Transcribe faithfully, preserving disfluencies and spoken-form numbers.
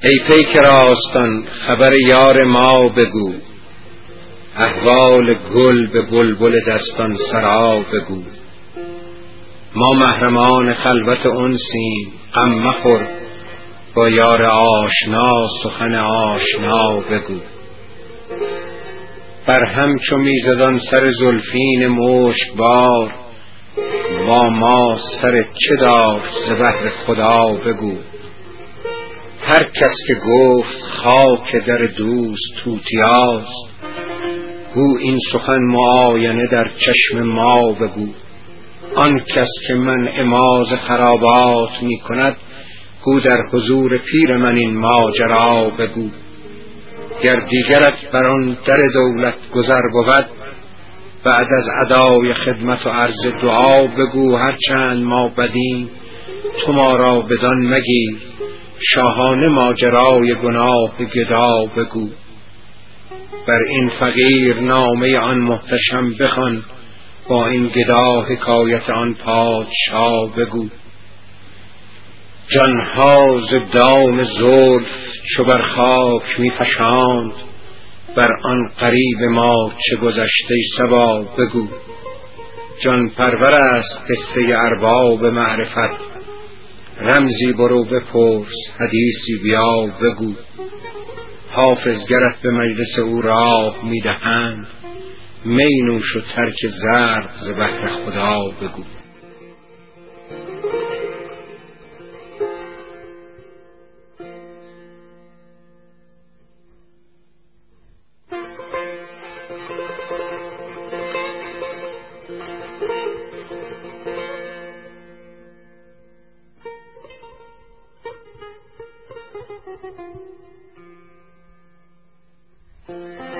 ای پیک راستان خبر یار ما بگو، احوال گل به بلبل دستان سرا بگو. ما محرمان خلوت انسیم، غم مخور با یار آشنا سخن آشنا بگو. بر هم چو میزدان سر زلفین مشک بار، با ما سر چه دار ز بهر خدا بگو. هر کس که گفت خاک در دوست توتیاست، گو این سخن معاینه در چشم ما بگو. آن کس که من اماز خرابات می کند، گو در حضور پیر من این ماجرا بگو. گر دیگرت بر آن در دولت گذر بود، بعد از ادای خدمت و عرض دعا بگو. هرچند ما بدیم تو ما را بدان مگیر، شاهانه ماجرای گناه گدا بگو. بر این فقیر نامه آن محتشم بخوان، با این گدا حکایت آن پادشاه بگو. جانها ز دام زلف چو بر خاک می فشاند، بر آن غریب ما چه گذشته صبا بگو. جان پرور است قصه ارباب معرفت، رمزی برو بپرس حدیثی بیا بگو. حافظ گرت به مجلس او راه می دهند، می نوش و ترک زرق ز بهر خدا بگو. Thank you.